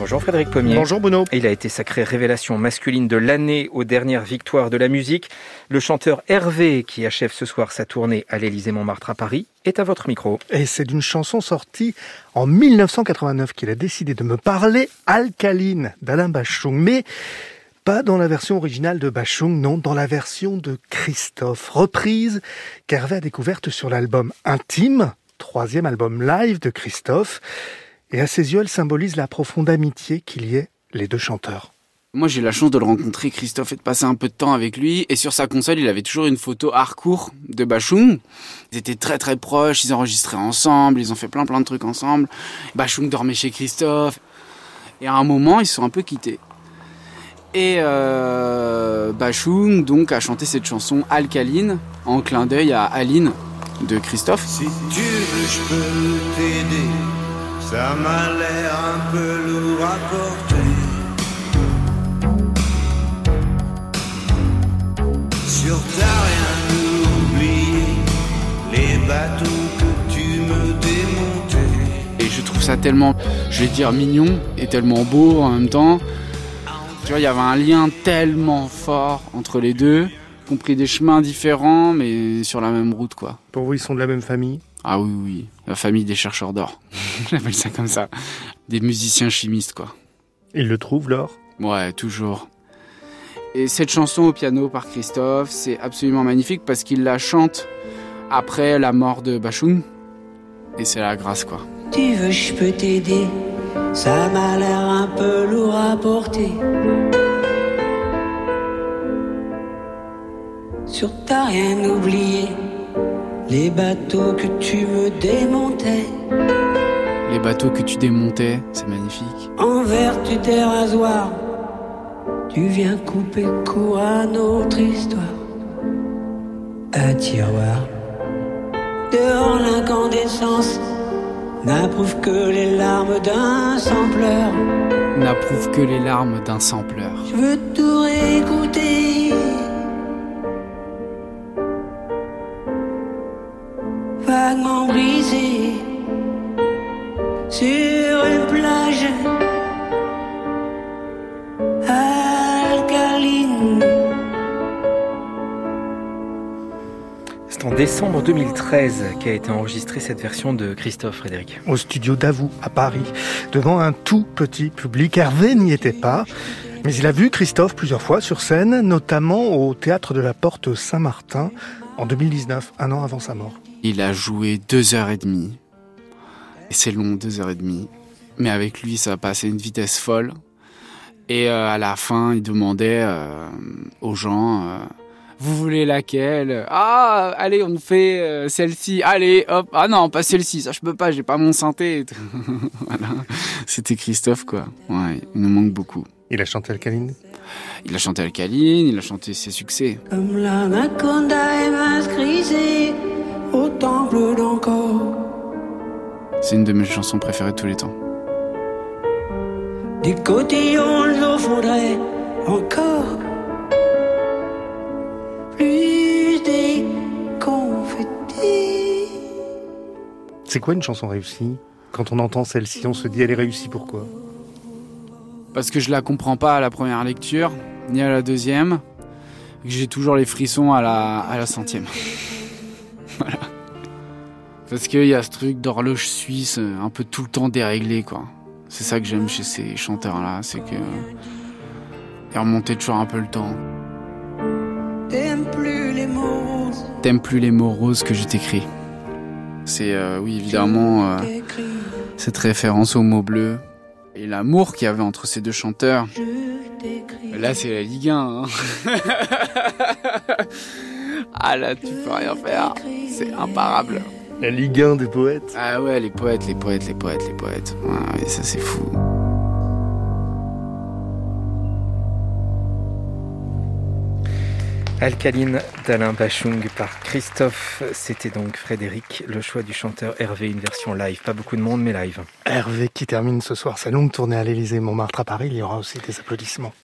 Bonjour Frédéric Pommier. Bonjour Bruno. Il a été sacré révélation masculine de l'année aux dernières victoires de la musique. Le chanteur Hervé, qui achève ce soir sa tournée à l'Élysée-Montmartre à Paris, est à votre micro. Et c'est d'une chanson sortie en 1989 qu'il a décidé de me parler, Alcaline, d'Alain Bashung. Mais pas dans la version originale de Bashung, non, dans la version de Christophe. Reprise qu'Hervé a découverte sur l'album Intime, 3e album live de Christophe. Et à ses yeux, elle symbolise la profonde amitié qu'il y ait les deux chanteurs. Moi, j'ai eu la chance de le rencontrer, Christophe, et de passer un peu de temps avec lui. Et sur sa console, il avait toujours une photo hardcore de Bashung. Ils étaient très très proches, ils enregistraient ensemble, ils ont fait plein de trucs ensemble. Bashung dormait chez Christophe. Et à un moment, ils se sont un peu quittés. Et Bashung, donc, a chanté cette chanson Alcaline, en clin d'œil à Aline de Christophe. Si tu veux, je peux t'aider. Ça m'a l'air un peu lourd à porter. Sur t'as rien oublié, les bateaux que tu me démontais. Et je trouve ça tellement, je vais dire, mignon et tellement beau en même temps. Tu vois, il y avait un lien tellement fort entre les deux, compris des chemins différents, mais sur la même route, quoi. Pour vous, ils sont de la même famille ? Ah oui, la famille des chercheurs d'or. J'appelle ça comme ça. Des musiciens chimistes, quoi. Ils le trouvent, l'or ? Ouais, toujours. Et cette chanson au piano par Christophe, c'est absolument magnifique parce qu'il la chante après la mort de Bashung. Et c'est la grâce, quoi. Tu veux, je peux t'aider. Ça m'a l'air un peu lourd à porter. Sur t'as rien oublié. Les bateaux que tu me démontais. Les bateaux que tu démontais, c'est magnifique. En vertu des rasoirs, tu viens couper court à notre histoire. Un tiroir, dehors l'incandescence, n'approuve que les larmes d'un sans-pleur. N'approuve que les larmes d'un sans-pleur. Je veux tout réécouter. Vaguement brisé sur une plage alcaline. C'est en décembre 2013 qu'a été enregistrée cette version de Christophe, Frédéric. Au studio d'Avou, à Paris, devant un tout petit public. Hervé n'y était pas, mais il a vu Christophe plusieurs fois sur scène, notamment au Théâtre de la Porte Saint-Martin, en 2019, un an avant sa mort. Il a joué 2h30. Et c'est long, 2h30. Mais avec lui, ça a passé à une vitesse folle. Et à la fin, il demandait aux gens... vous voulez laquelle ? Ah, allez, on fait celle-ci. Allez, hop. Ah non, pas celle-ci. Ça, je peux pas, j'ai pas mon synthé. Voilà. C'était Christophe, quoi. Ouais, il nous manque beaucoup. Il a chanté Alcaline ? Il a chanté Alcaline, il a chanté ses succès. Comme la Maconda est mascrisée au temple d'Angkor. C'est une de mes chansons préférées de tous les temps. Des cotillons l'eau faudrait encore. Plus des confettis. C'est quoi une chanson réussie ? Quand on entend celle-ci, on se dit elle est réussie, pourquoi ? Parce que je la comprends pas à la première lecture, ni à la deuxième, que j'ai toujours les frissons à la centième. Voilà. Parce qu'il y a ce truc d'horloge suisse, un peu tout le temps déréglé, quoi. C'est ça que j'aime chez ces chanteurs-là, c'est que ils remontaient toujours un peu le temps. T'aimes plus les mots roses. T'aimes plus les mots roses que je t'écris. C'est, oui, évidemment, cette référence aux mots bleus. Et l'amour qu'il y avait entre ces deux chanteurs. Là, c'est la Ligue 1. Hein. Ah là, tu peux rien faire. C'est imparable. La Ligue 1 des poètes. Ah ouais, les poètes. Ouais, ça, c'est fou. Alcaline d'Alain Bashung par Christophe. C'était donc Frédéric, le choix du chanteur Hervé, une version live. Pas beaucoup de monde, mais live. Hervé qui termine ce soir sa longue tournée à l'Élysée-Montmartre à Paris. Il y aura aussi des applaudissements.